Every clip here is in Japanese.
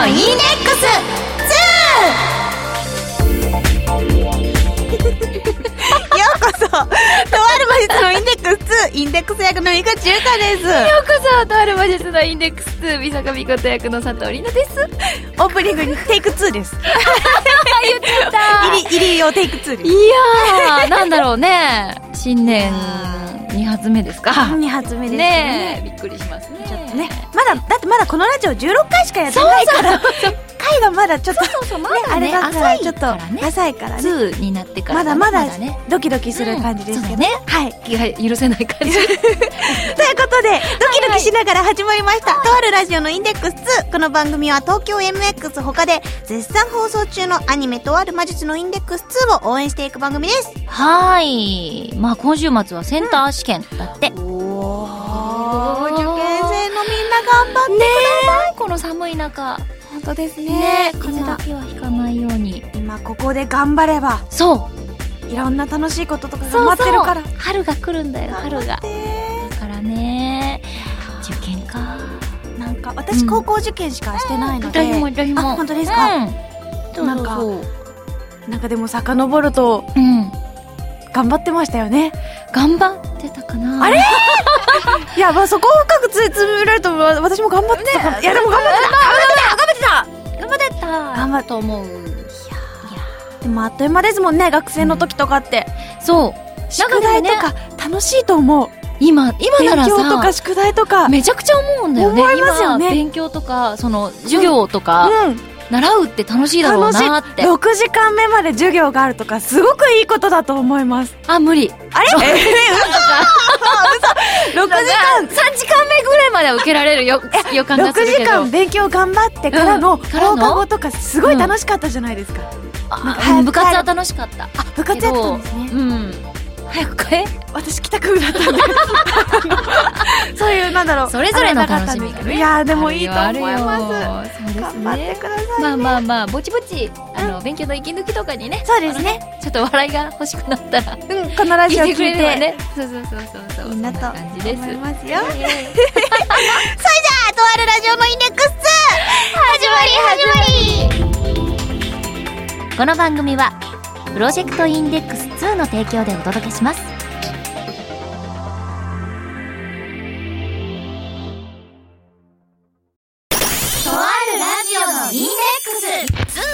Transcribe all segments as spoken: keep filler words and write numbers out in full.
のインデックスようこそ、とある魔術のインデックスツー、インデックス役の井口優香です。ようこそ、とある魔術のインデックスツー、美坂美琴役の佐藤里奈です。 オープニングにテイクツーです。 言っちゃった入り、入り用テイクツーです。 いやー、なんだろうね、新年に発目ですか。 に発目ですね。 ねえ、びっくりしますね。 ちょっとね、まだ、だってまだこのラジオじゅうろっかいしかやってないから、回がまだちょっと、 そうそうそう、まだね、 あれだからちょっと浅いからね、 浅いからね、 ツーになってからまだまだね、 ドキドキする感じですけどね。はい。 気が許せない感じ。 ということで、ドキドキしながら始まりました。とあるラジオのインデックスツー。この番組は東京 エムエックス 他で絶賛放送中のアニメとある魔術のインデックスツーを応援していく番組です。 はーい。まあ今週末はセンター試験だって。 うん、おー、受験生のみんな頑張ってください。 ねえ、この寒い中。 本当ですね。 ね、風邪だけはひかないように。 今ここで頑張れば、 そういろんな楽しいこととかが待ってるから。 そうそう、春が来るんだよ、春が。だからね、受験か。 なんか私高校受験しかしてないので、 私も私も。 あ、本当ですか。 うん、そうなんかそうそう、 なんかでも遡ると、 うん、 頑張ってましたよね。 頑張ってたかな。 あれいや、まあそこを深くつつめられると私も頑張ってたかも。いやでも頑張ってた、頑張ってた頑張ってた頑張ったと思う。いやでもあっという間ですもんね、学生の時とかって。 そう、 宿題とか楽しいと思う。 今今ならさ、 勉強とか宿題とかめちゃくちゃ思うんだよね。 思いますよね。 今勉強とかその授業とか、 うん、 習うって楽しいだろうなって。 ろくじかんめまで授業があるとかすごくいいことだと思います。 あ、無理。 あれ？えー、嘘か。嘘。ろくじかん、 さんじかんめぐらいまでは受けられるよ予感がするけど。 ろくじかん勉強頑張ってからの放課後とかすごい楽しかったじゃないですか。 うん、部活は楽しかった。 あ、部活やってたんですね。 うん。早く帰。 私帰宅部だったんでそういう、なんだろう、 それぞれの楽しみがね。 いやーでもいいと思います。 そうですね、 頑張ってくださいね。 まあまあまあ、ぼちぼちあの、うん、勉強の息抜きとかにね。 そうですね、 ちょっと笑いが欲しくなったら、 うん、このラジオ聞いてくれればね。そうそうそうそうそう、 いいなと思いますよ。それじゃあ、とあるラジオのインデックスツー始まり始まり。 この番組はプロジェクトインデックスツーの提供でお届けします。 とあるラジオのインデックスツー。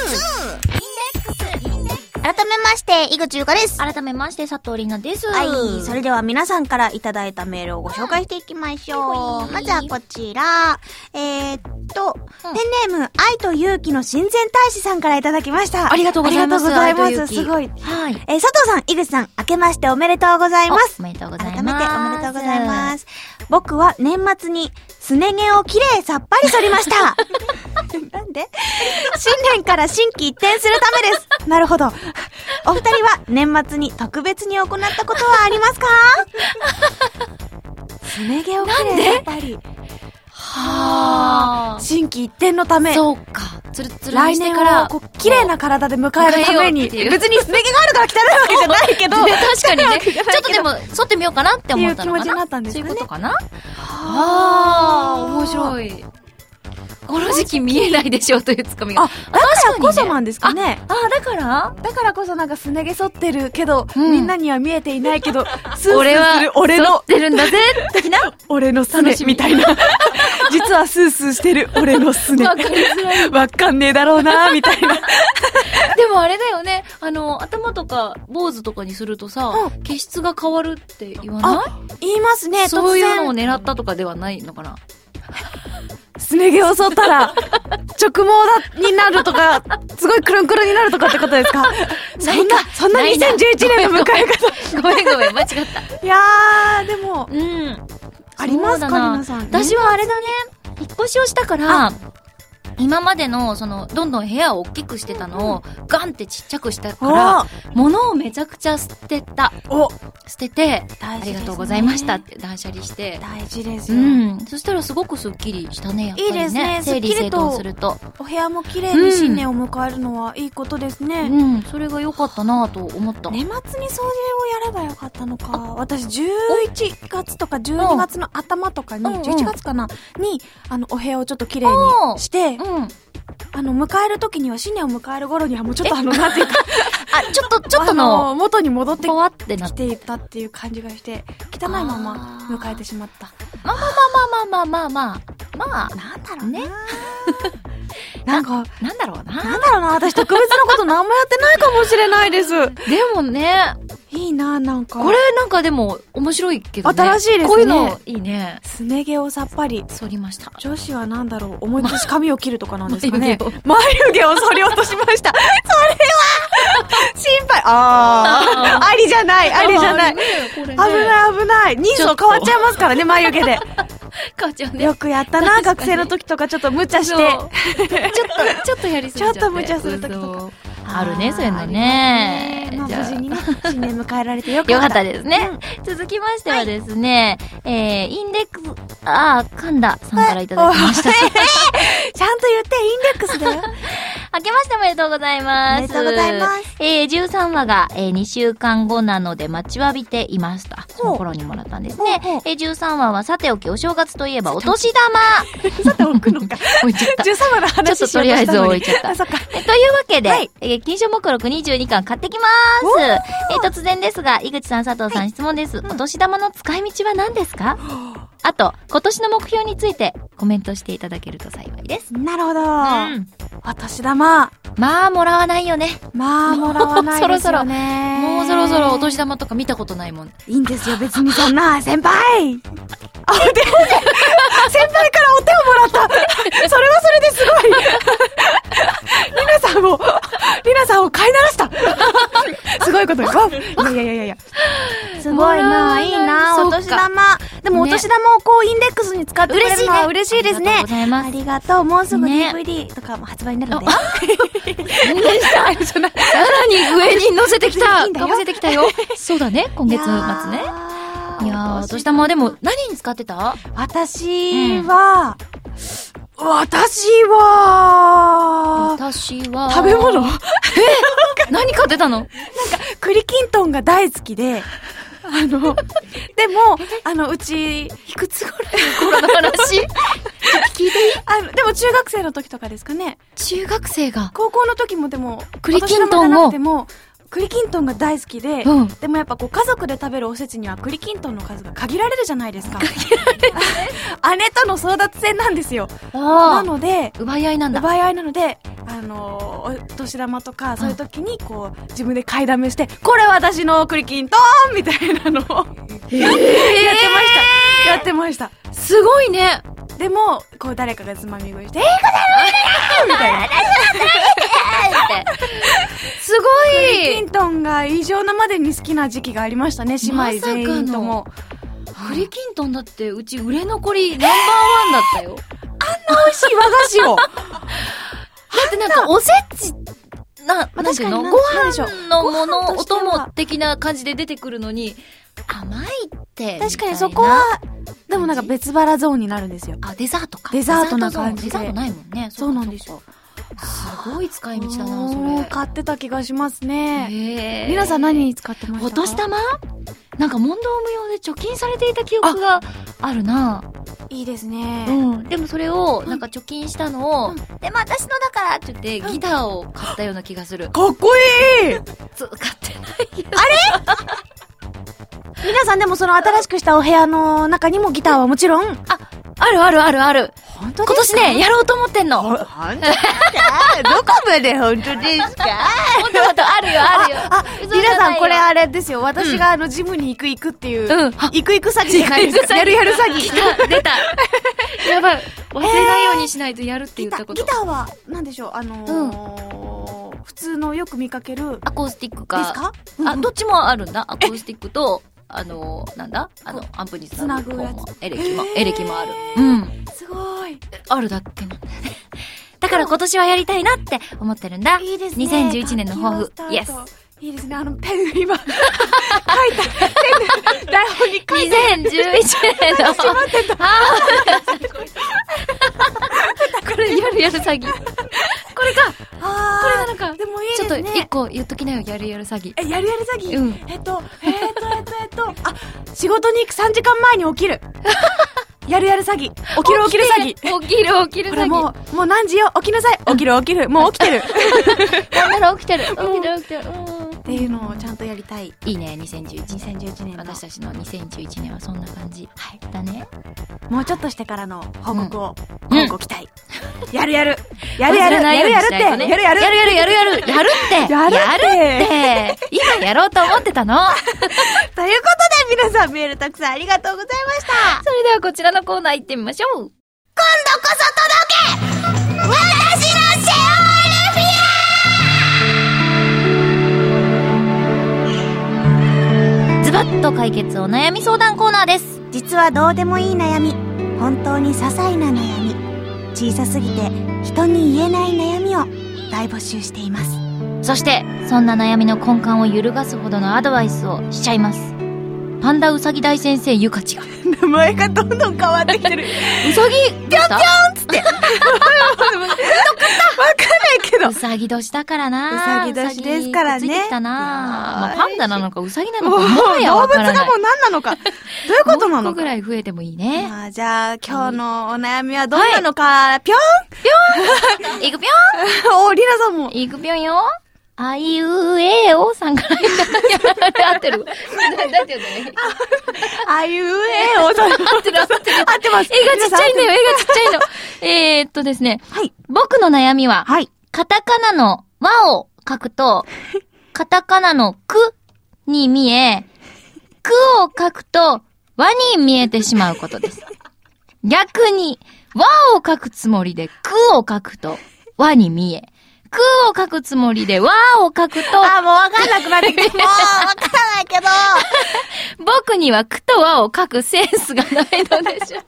改めまして井口優香です。 改めまして佐藤里奈です。 はい、それでは皆さんからいただいたメールをご紹介していきましょう。まずはこちら、えー、っと、うん、ペンネーム愛と勇気の親善大使さんからいただきました。 ありがとうございます。 ありがとうございます。すごい。はい。えー、佐藤さん、井口さん、明けましておめでとうございます。 おめでとうございます。 改めておめでとうございます。僕は年末にすね毛をきれいさっぱり剃りました。なんで？新年から心機一転するためです。なるほど。お二人は年末に特別に行ったことはありますか？すね毛をきれいさっぱり。はぁ。心機一転のため。 そうか。つるつる来年からこう綺麗な体で迎えるために。別にすね毛があるから汚いわけじゃないけど。 確かにね。ちょっとでも剃ってみようかなって思ったのかな。 っていう気持ちになったんですかね。 そういうことかな。はあ、面白い。この時期見えないでしょうというツッコミが。 あ、だからこそなんですかね。 あ、だからだからこそなんかすね毛剃ってるけど、みんなには見えていないけど、スースーする俺の、 剃ってるんだぜ的な俺のすねみたいな。実はスースーしてる俺のすね。わかりづらい。わかんねえだろうなみたいな。 でもあれだよね、あの、頭とか坊主とかにするとさ、毛質が変わるって言わない？ 言いますね。 そういうのを狙ったとかではないのかな。 すね毛を剃ったら、直毛だ、になるとか、すごいクルンクルンになるとかってことですか？そんな、そんなにせんじゅういちねんの迎え方。 ごめんごめん、間違った。 いやー、でも、 うん。 ありますか皆さん。 私はあれだね、引っ越しをしたから、今までの、その、どんどん部屋を大きくしてたのを、ガンってちっちゃくしたから、物をめちゃくちゃ捨てた。お捨てて、ありがとうございましたって断捨離して。 大事ですよ。 うん。そしたらすごくスッキリしたね、やっぱりね。いいですね。整理整頓すると。 お部屋も綺麗に新年を迎えるのはいいことですね。 うん。それが良かったなぁと思った。 年末に掃除をやればよかったのか。私、じゅういちがつとかじゅうにがつの頭とかに、じゅういちがつかなに、あの、お部屋をちょっと綺麗にして、うん。 あの、迎える時には、新年を迎える頃にはもうちょっとあの、なんていうか、 あ、ちょっと、ちょっとの、 元に戻ってぽわってなっきていたっていう感じがして、汚いまま迎えてしまった。 まあまあまあまあまあまあまあ、まあ、 なんだろうね。 なんか、 なんだろうな。 なんだろうな、私特別なこと何もやってないかもしれないです。 でもね、 いいな、なんか。 これなんかでも面白いけどね。 新しいですね。 こういうのいいね。 すね毛をさっぱり。 剃りました。 女子はなんだろう、思いっきり髪を切るとかなんですかね。 眉毛を。 眉毛を剃り落としました。それは心配。ああ。ありじゃない、ありじゃない。 ね、これね、 危ない危ない。人相変わっちゃいますからね、眉毛で。 変わっちゃうね。 よくやったな、学生の時とかちょっと無茶して。ちょっと、ちょっとやりすぎちゃって。 ちょっと無茶する時とか。 あるね、そういうのね。 まあ、無事にね、新年迎えられてよかった。 よかったですね。続きましてはですね、えー、インデックス、あー、神田さんからいただきました。 ちゃんと言って、インデックスだよ。 明けましておめでとうございます。 おめでとうございます。 えー、じゅうさんわが、えー、にしゅうかんごなので待ちわびていました。その頃にもらったんですね。えー、じゅうさんわはさておきお正月といえばお年玉。 さておくのか。 置いちゃった。 じゅうさんわの話ちょっととりあえず置いちゃった。 あ、そっか。 えというわけで、 はい、 えー、金賞目録にじゅうにかん買ってきまーす。えー、突然ですが、井口さん、佐藤さん、はい、質問です。うん、お年玉の使い道は何ですか？あと、今年の目標についてコメントしていただけると幸いです。 なるほど。うん。お年玉。まあ、もらわないよね。 まあ、もらわないですよね。 もうそろそろお年玉とか見たことないもん。 いいんですよ、別にそんな、先輩あ、で、先輩からお手をもらったそれはそれですごいリナさんを、リナさんを飼いならしたすごいことです。いやいやいやいや。すごいな、いいな、お年玉。でもお年玉をこうインデックスに使ってくれるのは嬉しいですね。 ありがとうございます。 ありがとう。もうすぐ ディーブイディー とかも発売になるんだよ。 何でしたさらに上に乗せてきた。かぶせてきたよ。そうだね、今月末ね。いやー、お年玉はでも何に使ってた？ 私は、うん、私は、 私は、 食べ物え何買ってたの？なんか、 栗きんとんが大好きで、あの、でも、あの、うち、いくつぐらいの頃の話聞いていい？ あの、でも中学生の時とかですかね。 中学生が高校の時もでも、 栗きんとんを。 でも、栗きんとんが大好きで、うん、でもやっぱこう家族で食べるおせちには栗きんとんの数が限られるじゃないですか。 限られるね。 姉との争奪戦なんですよ。なので、 奪い合いなんだ。 奪い合いなので、あのー、お年玉とかそういう時にこう、自分で買いだめして、これ私の栗きんとんみたいなのを、えー、やってました。やってました。 すごいね。 でも、こう誰かがつまみ食いして、えー、これみたいな。 すごい栗きんとんが異常なまでに好きな時期がありましたね、姉妹全員とも。 栗きんとんだってうち売れ残りナンバーワンだったよ。 あんな美味しい和菓子を。 だってなんかおせち、な、なんていうの？ご飯のもの、お供的な感じで出てくるのに、甘いって。 確かにそこは、でもなんか別腹ゾーンになるんですよ。 あ、デザートか。 デザートな感じで。 デザートないもんね。 そうなんですよ。 すごい使い道だな、それ。 買ってた気がしますね。へー。皆さん何に使ってました？ お年玉？なんか問答無用で貯金されていた記憶があるな。 いいですね。 うん。でもそれを、なんか貯金したのを、うん、でも私のだからって言って、ギターを買ったような気がする。 かっこいいそう、買ってないよ。 あれ皆さんでもその新しくしたお部屋の中にもギターはもちろん、 あ、あるあるあるある。 本当ですか？ 今年ね、やろうと思ってんの。 本当ですか？どこまで本当ですか？ 本当本当あるよあるよ。 あ、皆さんこれあれですよ。私があのジムに行く行くっていう、うん、行く行く詐欺じゃないですか。やるやる詐欺。 出た。やばい。忘れないようにしないとやるって言ったこと。 ギターは、なんでしょう、あのー、うん、普通のよく見かける。 アコースティックか。 ですか？ あ、どっちもあるんだ。アコースティックと、あの、なんだあの、アンプにつなぐ。つなぐやつ。エレキも、エレキもある。うん。 すごい。 あるだけなんだよね。だから今年はやりたいなって思ってるんだ。 いいですね。 にせんじゅういちねんの抱負。イエス。 いいですね。あの、ペン、今、書いた、ペン、台本に書いた。 にせんじゅういちねんの。 閉まってた。 これ、やるやる詐欺。これか。 あこれなのか。 でもいいですね。 ちょっと一個言っときなよ、やるやる詐欺。 え、やるやる詐欺？ うん。 えっと、えっと、えっと、えっと、あ、仕事に行くさんじかんまえに起きる。 やるやる詐欺。起きる起きる詐欺。 起きる起きる詐欺。 もう、もう何時よ、起きなさい。起きる起きる。もう起きてる。 なんなら起きてる。起きてる起きてる。 っていうのをちゃんとやりたい。 いいね、にせんじゅういちねん。 にせんじゅういちねんの。 私たちのにせんじゅういちねんはそんな感じ。はい。だね。 もうちょっとしてからの報告を、 うん、 報告期待。やるやる。やるやる。やるやるって。やるやる。 やるやるやるやる。やるって。 やるって。 今やろうと思ってたの。 ということで皆さんメールたくさんありがとうございました。 それではこちらのコーナー行ってみましょう。 今度こそ届け私のシェオールフィアズバッと解決お悩み相談コーナーです。 実はどうでもいい悩み、本当に些細な悩み、小さすぎて人に言えない悩みを大募集しています。 そしてそんな悩みの根幹を揺るがすほどのアドバイスをしちゃいます。パンダうさぎ大先生ゆかちが名前がどんどん変わってきてる。 うさぎぴょんぴょんっつってわかんないけどうさぎ年だからな。 うさぎ年ですからね。 ついてきたな。まあ、パンダなのかうさぎなのかもはやわからない。 動物がもう何なのかどういうことなのか。 もう一個ぐらい増えてもいいね。 まあ、じゃあ今日のお悩みはどんなのか、はい、ぴょんぴょんいくぴょんお、りなさんもいくぴょんよ。あいうえおさんからやられ合ってる。だってね。 あいうえおさん。合ってる合ってる。 合ってます。 絵がちっちゃいんだよ、絵がちっちゃいの。えーっとですね。 はい。 僕の悩みは、 はい。 カタカナの和を書くと、カタカナのくに見え、くを書くと和に見えてしまうことです。逆に、和を書くつもりでくを書くと和に見え、くを書くつもりで和を書くと、 あ、もうわかんなくなってきて、もうわからないけど、 僕にはくと和を書くセンスがないのでしょう。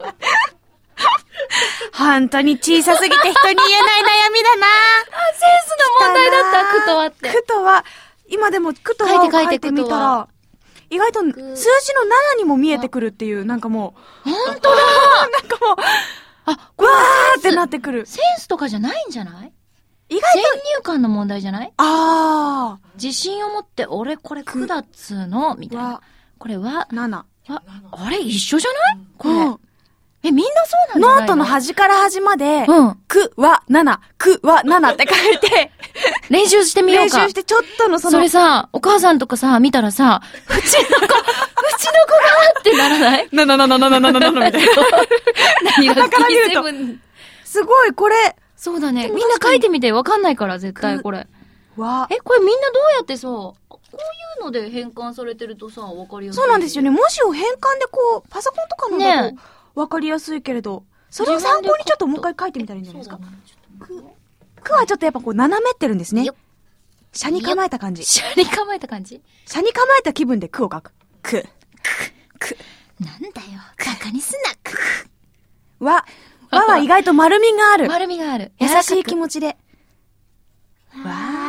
本当に小さすぎて人に言えない悩みだな。 あ、センスの問題だった、くと和って。 くと和、今でもくと和を書いてみたら、意外と数字のななにも見えてくるっていう、なんかもう、本当だなんかもう、 あ、 わーってなってくる。 センスとかじゃないんじゃない？ 意外と先入観の問題じゃない？ あー。 自信を持って、俺これくだっつーのみたいな。これは、 なな。 あ、あれ一緒じゃない？これ。うん、え、みんなそうなんじゃないの？ ノートの端から端まで、 うん。 くはなな、くはななって書いて、 練習してみようか。 練習してちょっとのその。 それさ、お母さんとかさ、見たらさ、うちの子、うちの子がってならないななななななななななみたいな。 何がだから見ると。すごい、これ。 そうだね。みんな書いてみてわかんないから、絶対これ。 わえ、これみんなどうやってさ、こういうので変換されてるとさ、わかりやすい。 そうなんですよね。文字を変換でこう、パソコンとかのだとわかりやすいけれど、それを参考にちょっともう一回書いてみたらいいんじゃないですか。く、くはちょっとやっぱこう斜めってるんですね。斜に構えた感じ。 斜に構えた感じ斜に構えた気分でくを書く。く、く、く。 なんだよ。バカにすな。く。 わ、わは意外と丸みがある。 丸みがある。 優しい気持ちで。わ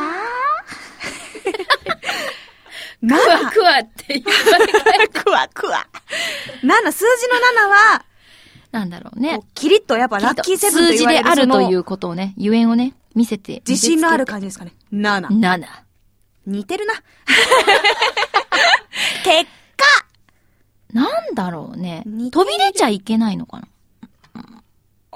ー。なな。 くわって言われくわくわ。なな、数字のななは、 なんだろうね。 キリッとやっぱラッキーセブンと言われる数字であるということをね、ゆえんをね、見せて。 自信のある感じですかね。なな。 なな。 似てるな。結果なんだろうね。飛び出ちゃいけないのかな。 あ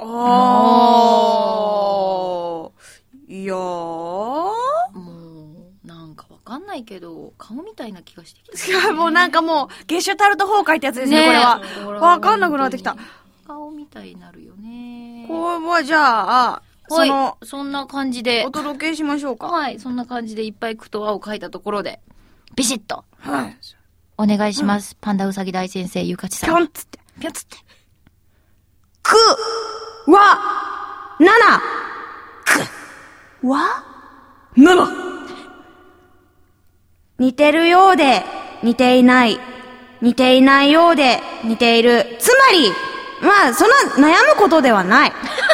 ー。いやー。もう、なんかわかんないけど、顔みたいな気がしてきた。いや、もうなんかもう、ゲシュタルト崩壊ってやつですね、これは。わかんなくなってきた。 顔みたいになるよね。 これはじゃあ、 その、そんな感じで。 お届けしましょうか。 はい、そんな感じでいっぱいくと和を書いたところで、ビシッと。 はい。 お願いします。パンダウサギ大先生、ゆかちさん。 ぴょんつって。 ぴょんつって。 く、わ、なな、く、わ、なな。似てるようで、似ていない。似ていないようで、似ている。つまり、まあ、そんな悩むことではない。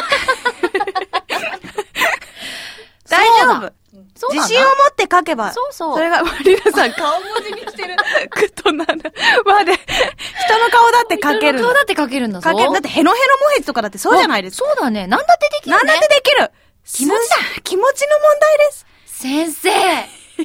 大丈夫。自信を持って書けば。 そうそう。 それが、リナさん顔文字にしてる。くとなる。まで、人の顔だって書ける。 人の顔だって書けるんだぞ。 書ける。だってヘノヘノモヘツとかだってそうじゃないですか。 そうだね。なんだってできるね。 なんだってできる。 気持ちだ。 気持ちの問題です。 先生。すご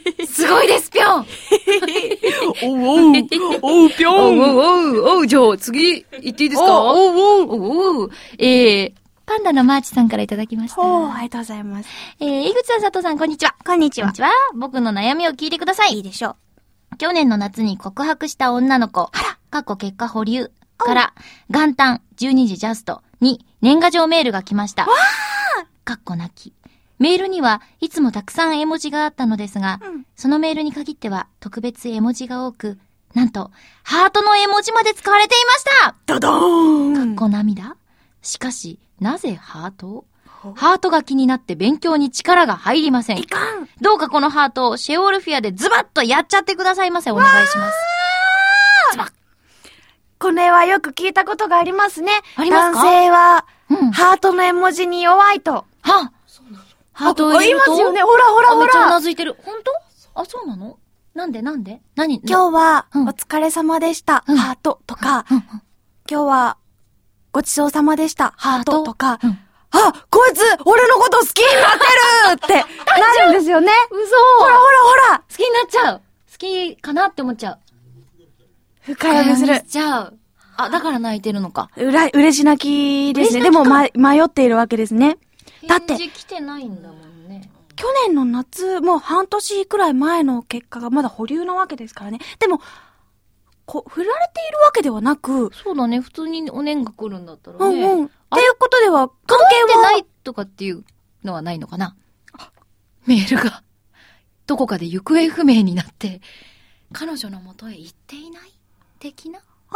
ごいですぴょんおうおう、おうぴょんおうおうおう、じゃあ次行っていいですか？ おうおうおうおう、えー、パンダのマーチさんからいただきました。 おー、ありがとうございます。 えー、井口さん、佐藤さん、こんにちは。 こんにちは。 こんにちは。僕の悩みを聞いてください。 いいでしょう。去年の夏に告白した女の子、あら、過去結果保留から、元旦じゅうにじジャストに年賀状メールが来ました。わー！かっこなき。メールにはいつもたくさん絵文字があったのですが、うん、そのメールに限っては特別絵文字が多く、なんと、ハートの絵文字まで使われていました。 ドドーン！ かっこ涙？しかし、なぜハート？ハートが気になって勉強に力が入りません。 いかん！ どうかこのハートをシェオールフィアでズバッとやっちゃってくださいませ。お願いします。ズバッ。 これはよく聞いたことがありますね。 ありますか？ 男性は、 うん、 ハートの絵文字に弱いと。 はあ、そうなの？ハートを入れると？ ありますよね。ほらほらほら。 めっちゃうなずいてる。本当？あ、そうなの？なんでなんで？何？ 今日は、 うん、 お疲れ様でした。うん、ハートとか、うんうん、今日は、ごちそうさまでした。ハートとか、うん、あ、こいつ、俺のこと好きになってるってなるんですよね。 嘘。 ほらほらほら。 好きになっちゃう。好きかなって思っちゃう。 深読みする。 しちゃう。あ、だから泣いてるのか。 うら、嬉し泣きですね。でも、ま、迷っているわけですね。だって。 返事来てないんだもんね。 去年の夏、もう半年くらい前の結果がまだ保留なわけですからね。でも、こう、振られているわけではなく。 そうだね。普通にお年が来るんだったらね。 うんうん。っていうことでは、関係は。 届いてないとかっていうのはないのかな。メールが、どこかで行方不明になって、彼女の元へ行っていない的な。 あ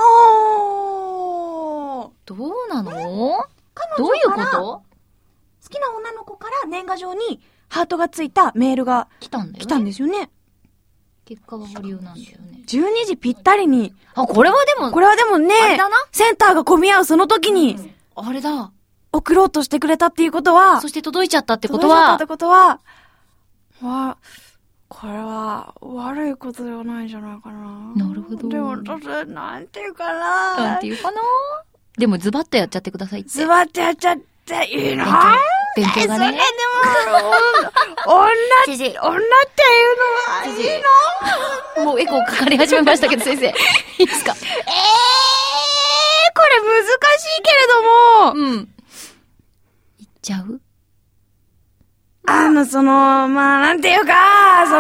ー。 どうなの？彼女どういうこと？ 好きな女の子から年賀状にハートがついたメールが来たんだよね。 来たんですよね。 結果が保留なんだよね。 じゅうにじぴったりに。 あ、これはでも。 これはでもね、 あれだな。 センターが混み合うその時に、うん、 あれだ。 送ろうとしてくれたっていうことは、 そして届いちゃったってことは、 届いちゃったってことは、わ、これは悪いことではないんじゃないかな。 なるほど。 でも、なんていうかな。 なんていうかな。でもズバッとやっちゃってくださいって。 ズバッとやっちゃっていいの？ 勉強がね。 それでも、女、女っていうのはいいの？ もうエコーかかり始めましたけど先生。いいですか？ えー、これ難しいけれども。 うん。言っちゃう？ あの、その、まあ、なんていうか、そ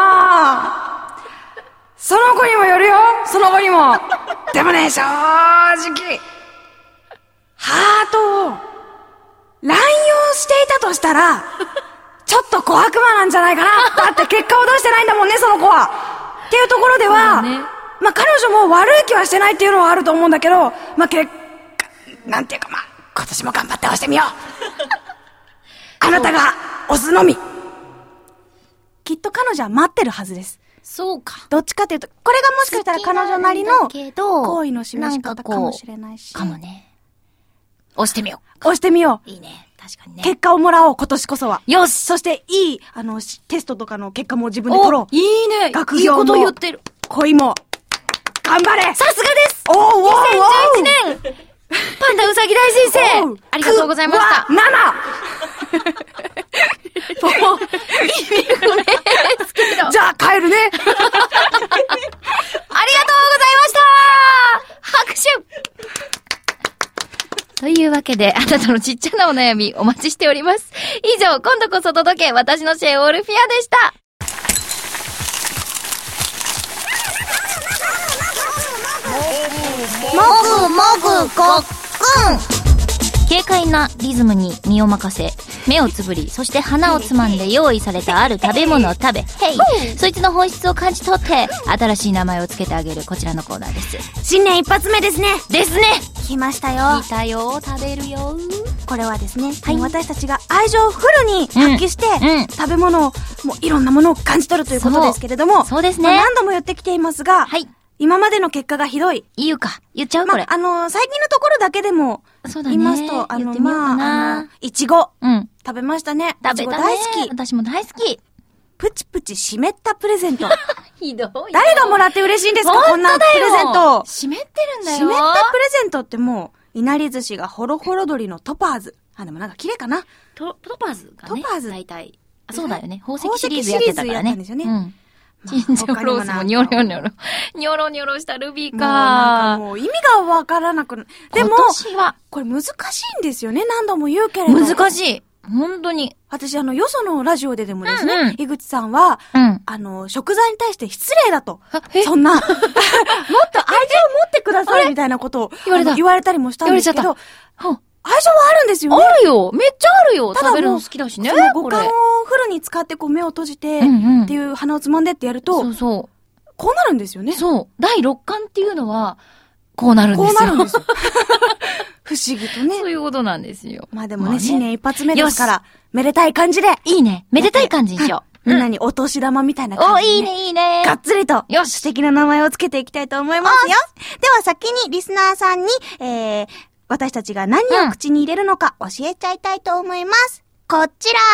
の、その子にもよるよ。その子にも。でもね、正直、ハートを乱用していたとしたら、ちょっと小悪魔なんじゃないかな。だって結果を出してないんだもんね、その子は。っていうところでは、ね、まあ彼女も悪い気はしてないっていうのはあると思うんだけど、まあ結果、なんていうかまあ、今年も頑張って押してみよう。あなたが押すのみ。きっと彼女は待ってるはずです。 そうか。 どっちかというと、これがもしかしたら彼女なりの行為の示し方かもしれないし。 かもね。押してみよう。 押してみよう。 いいね。確かにね。 結果をもらおう、今年こそは。 よし。 そして、いい、あの、テストとかの結果も自分で取ろう。 いいね。 学業も。 いいこと言ってる。 恋も。頑張れ。 さすがです。 おーおーおー。 にせんじゅういちねん。パンダうさぎ大先生。ありがとうございました。 ななもう、意味不明ですけど。 じゃあ、帰るね。ありがとうございました拍手というわけで、あなたのちっちゃなお悩みお待ちしております。以上、今度こそ届け、私のシェオールフィアでした。もぐもぐごっくん。軽快なリズムに身を任せ、目をつぶり、そして鼻をつまんで用意されたある食べ物を食べ、へい、そいつの本質を感じ取って新しい名前をつけてあげるこちらのコーナーです。 新年一発目ですね。 ですね。 来ましたよ。 来たよ。食べるよ。 これはですね、はい、私たちが愛情をフルに発揮して、うんうん、食べ物をもういろんなものを感じ取るということですけれども、 そう、そうですね、 まあ、何度も言ってきていますが、 はい、 今までの結果がひどい。 言うか。言っちゃう、これ。 まあ、あのー、最近のところだけでも、 そうだね。 言いますと、あの、 まあ、あの、いちご。 うん。 食べましたね。 食べたね。 大好き。 私も大好き。 プチプチ湿ったプレゼント。 ひどい。 誰がもらって嬉しいんですか、こんなプレゼント。 湿ってるんだよ。 湿ったプレゼントってもう、いなり寿司がホロホロ鳥のトパーズ。あ、でもなんか綺麗かな。 ト、トパーズがね。 トパーズ。 大体。あ、そうだよね。宝石シリーズやってたからね。 宝石シリーズやったんですよね。うん。 チンジャオロースもニョロニョロ。ニョロニョロしたルビーか。 もうなんかもう意味がわからなくな、でも、 今年は、 これ難しいんですよね、何度も言うけれど。 難しい。本当に。 私、あの、よそのラジオででもですね、 うんうん、 井口さんは、 うん。 あの、食材に対して失礼だと。 えそんな、もっと愛情を持ってくださいみたいなことを言われた言われたりもしたんですけど、 言われちゃった。 愛情はあるんですよね。 あるよ。めっちゃあるよ。 ただもう食べるの好きだしね。 その五感をこフルに使ってこう目を閉じて、 れうんうん。 っていう鼻をつまんでってやると、 そうそこうなるんですよう。 ね。 そう。第六感っていうのは、こうなるんでこすよ。 うなるんですよ。不思議とね。 そういうことなんですよ。 まあでもね、 まあね新年一発目ですから、めでたい感じで、 いいね。めでたい感じにしよう。 みんなにお年玉みたいなお、 感じで、 いいね、いいね。 がっつりと、 よし素敵な名前をつけていきたいと思いますよ。では先にリスナーさんに、えー、私たちが何を口に入れるのか教えちゃいたいと思います。こちら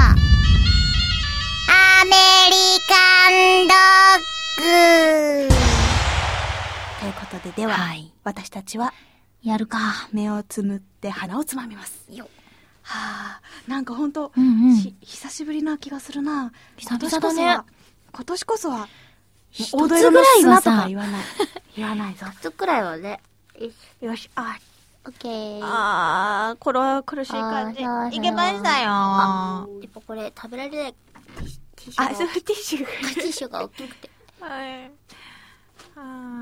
アメリカンドッグということで、では、 はい。 私たちはやるか。 目をつむって鼻をつまみます。 よ。 はぁ、なんかほんと、 うんうん。 し久しぶりな気がするな。 久々だね。 今年こそは、 一つ黄土色のぐらいは砂とかさ、 言わない。言わないぞ。 一つくらいはね。 よし、あ、 オッケー。 あー、これ苦しい感じ。 あーそうそういけましたよ。あ、 やっぱこれ食べられないティッシュあ、 が、 そう、ティッシュが。 ティッシュが大きくて。 はい。あ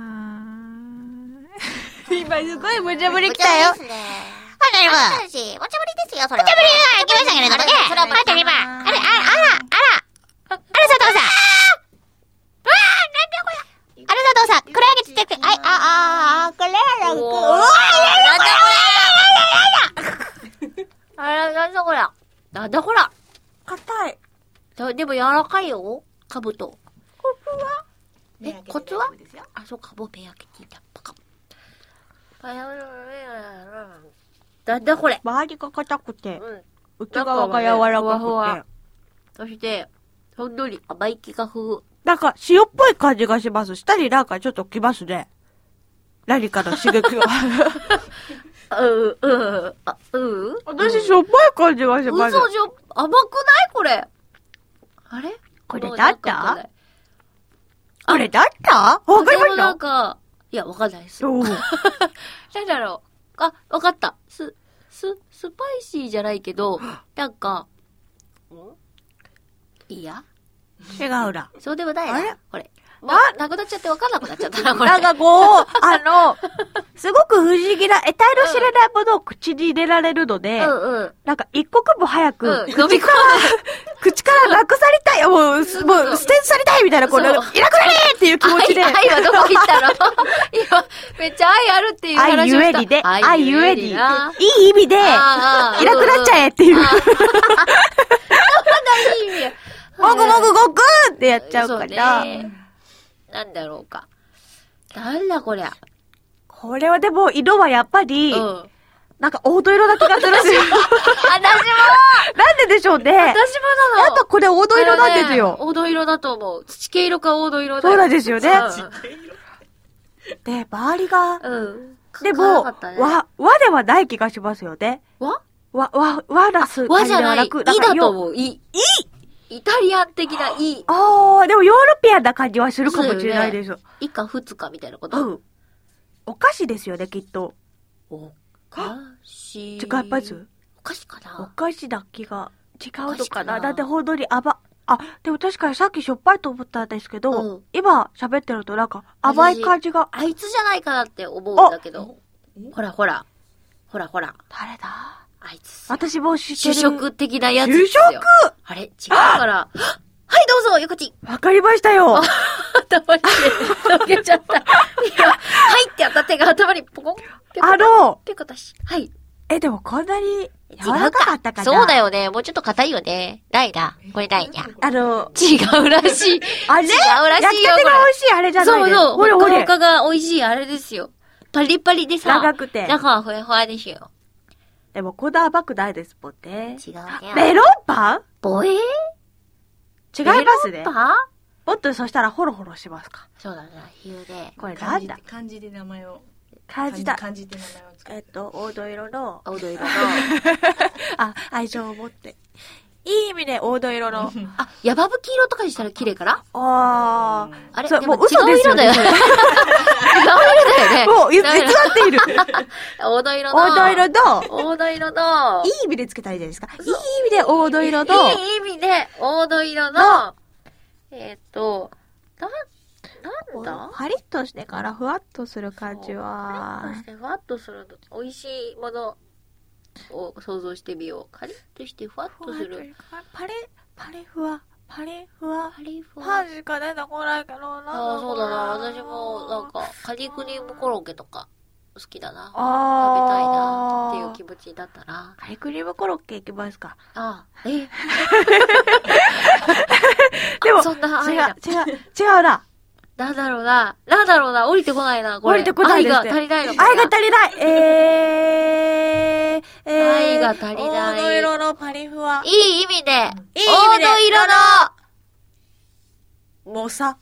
ー。今すごい無茶ぶり来たよ。 ですね。あ、なるほど。し、お茶ぶりですよ、それは。お茶ぶりが来ましたけれどもね。それは、あ、じゃあ今、あれ、あ、あら、あら、あら、佐藤さん。うわー、なんだこれ。あれ、佐藤さん、黒柳ちっちゃくて、あい、あ、あ、あ、これやら、うわー、なんだこれ。あら、なんだこれ。なんだこれ。 硬い。 でも柔らかいよ、かぶと。 コツはえ、コツはあ、そうか、もうペン開けていた。パカ。なんだこれ。 周りが硬くて、 うん。 内側が柔らかふわふくて。 そして、ほんのり甘い気が風。 なんか塩っぽい感じがします。下になんかちょっときますね。何かの刺激が。 う、う、あ、う私しょっぱい感じがします。 嘘じょ、甘くないこれ。あれこれだったなんかこれだったわかりましでもなんたか、いや、わかんないです。 おうなんだろう。あ、わかった。す、す、スパイシーじゃないけど、なんか、んいいや違うな。 そうでもないあれな。これ。な、なくなっちゃってわかんなくなっちゃったな、これ。 なんかこう、あの、すごく不思議な、得体の知れないものを口に入れられるので、 うんうん。 なんか一刻も早く、 うん口から、口からなくさりたい、もう、すもう捨て去りたいみたいな、こう、 そういなくなれっていう気持ちで。 愛、愛はどこ行ったの今、めっちゃ愛あるっていう話を愛した。 ゆえにで、愛ゆえに、いいな意味で、いあーなくなっちゃえっていう。 あーそうだ、いい意味や。 もぐもぐごくーってやっちゃうかそうら。 ねなんだろうか。なんだこりゃ。 これはでも、色はやっぱり、 うん。 なんか黄土色な気がするんですよ。 私もなんででしょうね。やっ私もなのぱこれ黄土色なんですよ。 黄土色だと思う。土系色か黄土色だそうなんですよね。 うで、周りが、 ん。うん。 でかっこよも、 かったね和、和ではない気がしますよね。 和和、和、和らす和じゃない。いく。 だとう。 思う。い。いイタリアン的な、い。 あー、でもヨーロピアンな感じはするかもしれないです。 以下二日みたいなこと。 うん。お菓子ですよね、きっと。 お菓子。 違いますお菓子かおな菓子な気が違うのかな。 お菓子かなだってほんとに甘、あ、でも確かにさっきしょっぱいと思ったんですけど、 うん今喋ってるとなんか甘い感じが。 あいつじゃないかなって思うんだけど。ほらほら。ほらほら。 誰だあいつ。 私も知ってる。 主食的なやつですよ。 主食あれ違うから。はい、どうぞ、よこち。 わかりましたよ。 頭に溶けちゃった。いや、はいってやった手が頭にポコン。 あの、 ペコだし。はい。 え、でもこんなに柔らかかったかな。 そうだよね。もうちょっと硬いよね。ないな。これないや。 あの、 違うらしい。 あれ違うらしいよ。 焼きたてが美味しいあれじゃないですそうそう。 ほれほれほかほ。かが美味しいあれですよ。パリパリでさ。 長くて。 中はふわふわですよ。 でもこんな甘くないですもんね。 違うね。 メロンパンボエー違いますねメロン。パンもっとそしたらホロホロしますか。 そうだな、比喩で。 これなんだ漢字で名前を。 感じだ。 漢字で名前を作る。 えっと、黄土色の、 青土色の。 あ、愛情を持っていい意味で黄土色の。 あ、ヤバブキ色とかにしたら綺麗かな？ あー。 あれそれもう嘘ですよね。 違う色だよ。違う色だよね。 もう、偽っている。 黄土色の。 黄土色と、 黄土色の。 いい意味でつけたらいいじゃないですか。いい意味で黄土色と、 いい意味で黄土色の、えーっと、な、なんだパリッとしてからふわっとする感じパリッはとし、てふわっとするの。美味しいものを想像してみよう。カリッとしてふわっとする。 パリ、パリふわ、パリふわ。 パリふわ。 パンしか出てこないけどな。 ああ、そうだな。私も、なんか、カニクリームコロッケとか、好きだな。 あ食べたいな、っていう気持ちになったな。 カリクリームコロッケいきますか。 ああ、えでも、 そんな違う、違愛だ。 う、違うな。 なんだろうな。なんだろうな。降りてこないな、これ。 降りてこないですね愛が足りないのかな。 愛が足りない。えー、えー、 愛が足りない黄土色のパリふわ。 いい意味で、 いい意味で黄土色の、 もさ。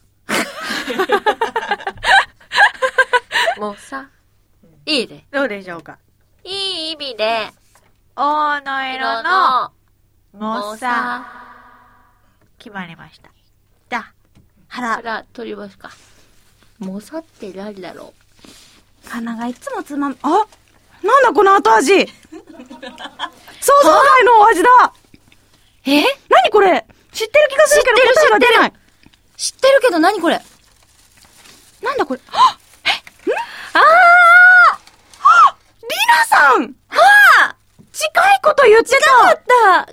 もうさ、いいね。 どうでしょうか。 いい意味で、 黄土色色の、 の、 もさ。決まりました。じゃあ、腹か。ら取りますか。もさって何だろ鼻がいつもつまむ。あ、なんだこの後味。想像外のお味だ。 え何これ。知ってる気がするけど知ってる答えが出ない。 知ってるけど何これ？ なんだこれ。あえんあーあリナさんはあ近いこと言ってた。近かった。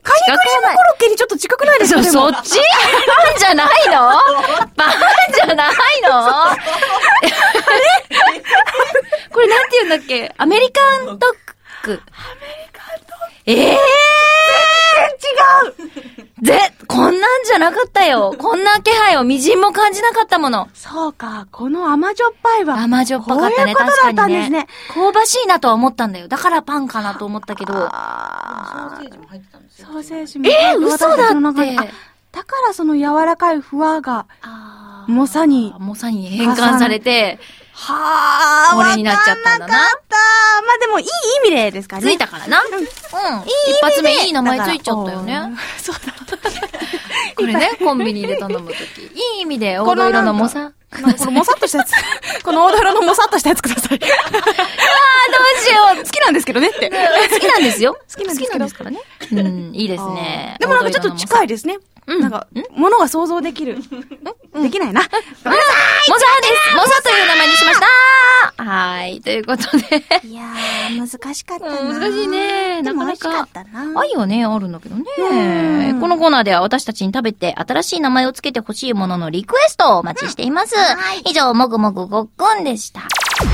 カニクリームコロッケにちょっこれ近くないですか？でもそっちパンじゃないの？パンじゃないの？これなんて言うんだっけ？アメリカンドッグ。アメリカンドッグ。ええー、 全然違う。 ぜ、こんなんじゃなかったよ。こんな気配をみじんも感じなかったもの。 そうか、この甘じょっぱいは。 甘じょっぱかったね、 こういうことだったん確かにですねね。香ばしいなとは思ったんだよ。だからパンかなと思ったけど。 あーソーセージも入ってたんですよ。 ソーセージも。 えー、嘘だ私たちの中って。 にあだからその柔らかいふわが、 あーもさにもさに変換されて、 はこれになっちゃったんだなわかんなかった。まあでもいい意味でですかね。 ついたからな。うん。 いい意味で一発目いい名前ついちゃったよだからね。 そうだった。 これね、コンビニで頼むとき。いい意味で、黄土色のもさ。 なんかこのもさっとしたやつ。この黄土色のもさっとしたやつください。 あー、どうしよう。 好きなんですけどねって。 好きなんですよ。 好きなんですけど好きなんですからね。うん、いいですね。 でもなんかちょっと近いですね。 うんなんか、ものが想像できる。できないな。 モザですモザという名前にしましたはーい。ということで。 いやー、難しかったな。 難しいね。 でも美なかなか味しかっ。たな。 愛はね、あるんだけどねうん。 このコーナーでは私たちに食べて新しい名前をつけてほしいもののリクエストをお待ちしています。以上、もぐもぐごっくんでした。 と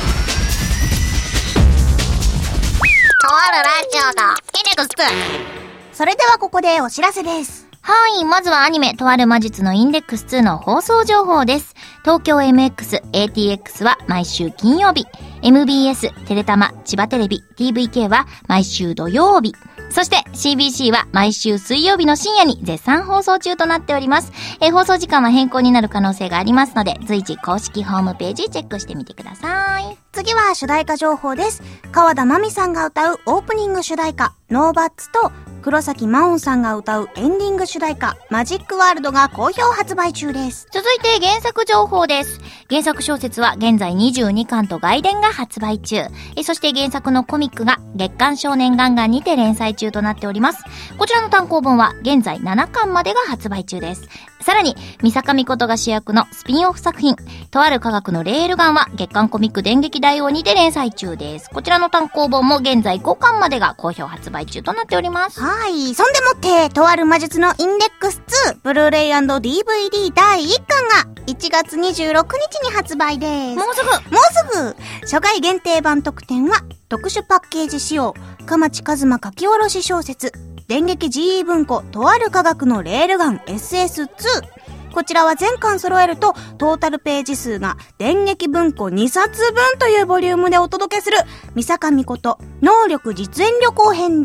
あるラジオのインデックス。 それではここでお知らせです。 はい、まずはアニメ、とある魔術のインデックスツーの放送情報です。東京 エムエックス、エーティーエックス は毎週金曜日、エムビーエス、テレタマ、千葉テレビ、ティーブイケー は毎週土曜日、そして シービーシー は毎週水曜日の深夜に絶賛放送中となっております。えー、放送時間は変更になる可能性がありますので、随時公式ホームページチェックしてみてください。 次は主題歌情報です。川田真美さんが歌うオープニング主題歌、ノーバッツと、黒崎真音さんが歌うエンディング主題歌、マジックワールドが好評発売中です。 続いて原作情報です。原作小説は現在にじゅうにかんと外伝が発売中。えそして原作のコミックが月刊少年ガンガンにて連載中となっております。こちらの単行本は現在ななかんまでが発売中です。さらに、三坂美琴が主役のスピンオフ作品、とある科学のレールガンは月刊コミック電撃大王にて連載中です。こちらの単行本も現在ごかんまでが好評発売中となっております。 はい。そんでもって、とある魔術のインデックスツー、ブルーレイ&ディーブイディー だいいっかんがいちがつにじゅうろくにちに発売です。 もうすぐもうすぐ初回限定版特典は、特殊パッケージ仕様、蒲地一馬書き下ろし小説、電撃 ジーイー 文庫、とある科学のレールガン エスエスツー。こちらは全巻揃えると、トータルページ数が電撃文庫にさつぶんというボリュームでお届けする、三坂美琴能力実演旅行編です。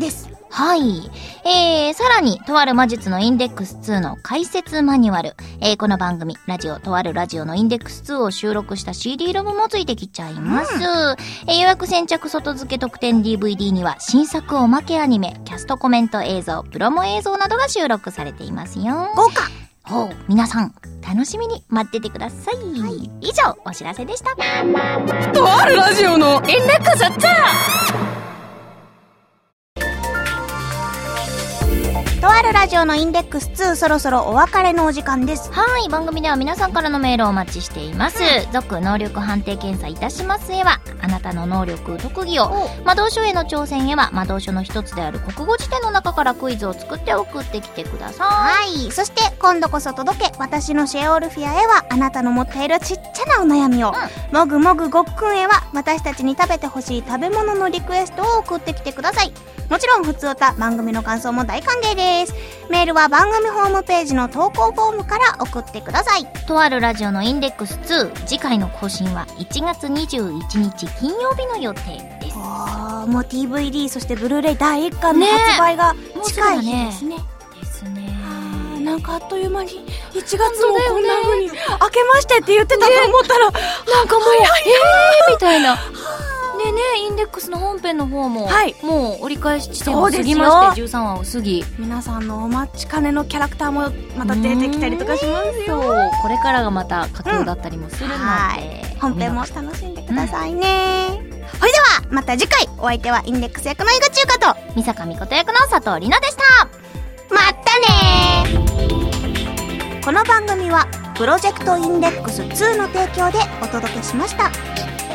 はい。えー、さらに、とある魔術のインデックスツーの解説マニュアル。えー、この番組、ラジオ、とあるラジオのインデックスツーを収録した シーディー ロムもついてきちゃいます。うん、えー、予約先着外付け特典 ディーブイディー には、新作おまけアニメ、キャストコメント映像、プロモ映像などが収録されていますよ。 豪華！ ほう、皆さん、楽しみに待っててください。はい、以上、お知らせでした。 とあるラジオのインデックスツー！ とあるラジオのインデックスツー、そろそろお別れのお時間です。 はい、番組では皆さんからのメールをお待ちしています。続能力判定検査いたしますへは、あなたの能力特技を、魔導書への挑戦へは、魔導書の一つである国語辞典の中からクイズを作って送ってきてください。 はい、そして今度こそ届け私のシェオルフィアへは、あなたの持っているちっちゃなお悩みを、うん、もぐもぐごっくんへは、私たちに食べてほしい食べ物のリクエストを送ってきてください。もちろん普通歌、番組の感想も大歓迎です。メールは番組ホームページの投稿フォームから送ってください。 とあるラジオのインデックスツー、次回の更新はいちがつにじゅういちにち金曜日の予定です。 おー、もう ティーブイディー そしてブルーレイだいいっかんの発売が近い日ですね。 ですね。 なんかあっという間にいちがつもこんな風に明けましてって言ってたと思ったら、ね、なんかもうえーみたいな。ねえねえ、インデックスの本編の方も、はい、もう折り返し地点を過ぎましてじゅうさんわを過ぎ、 皆さんのお待ちかねのキャラクターもまた出てきたりとかしますよ。 そう、これからがまた佳境だったりもするので、うん、はい、 本編も楽しんでくださいね。うん、それではまた次回、お相手はインデックス役の井口優香と三坂美琴役の佐藤里奈でした。 まったねー。この番組はプロジェクトインデックスツーの提供でお届けしました。